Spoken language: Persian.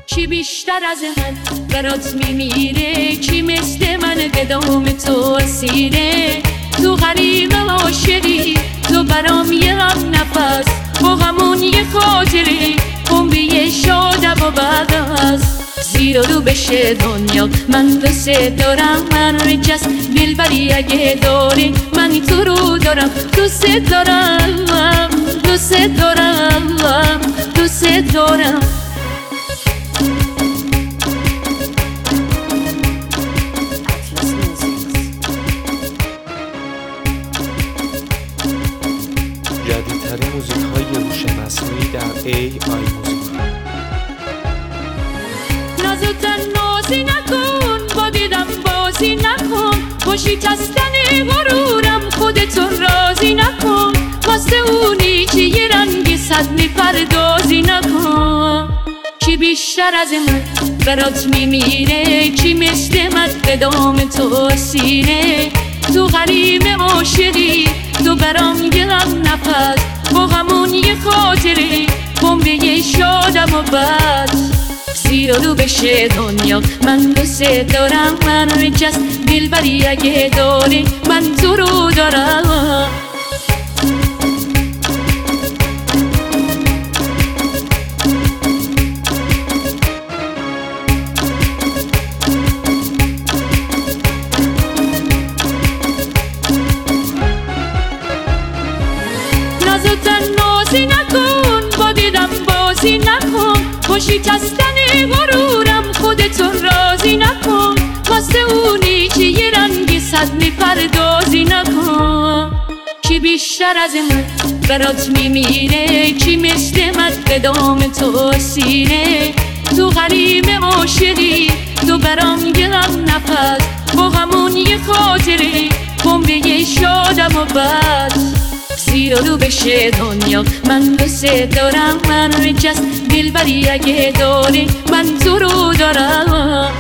چی بیشتر از من برات میمیره، چی مثل من به دام تو اسیره. تو غریب عاشقی، تو برام یه غم نفس، با غمون یه خاطره، عمری شادم و بعد از زیر و رو بشه دنیا. من دوست دارم، من رجست دلبری اگه داری، من تو رو دارم، دوست دارم، دوست دارم، دوست دارم. جدیدترین موزیک‌های هوش مصنوعی در AI موزیک. نازوتن نازی نکن، با دیدم بازی نکن، با شکستن غرورم خودتون راضی نکن. واسه اونی که یه رنگ صد میپردازی نکن. چی بیشتر از من برات میمیره، چی مثل من به دام تو اسیره. تو غریب عاشقی، تو برام یه غم نفس، با غمون یه خاطره، عمری شادم و بعد زیر و رو بشه دنیا. من دوست دارم، من رجست دلبری اگه داری، من تو رو دارم. نازوتن نازی نکن، با دیدم بازی نکن، با شکستن غرورم خودتون راضی نکن. واسه اونی که یه رنگ صد میپردازی نکن. چی بیشتر از من برات میمیره، چی مثل من به دام تو اسیره. تو غریب عاشقی، تو برام یه غم نفس، با غمون یه خاطره، عمری شادم و بعد زیر و رو بشه دنیا. من دوست دارم، من رجست دلبری اگه داری، من تو رو دارم.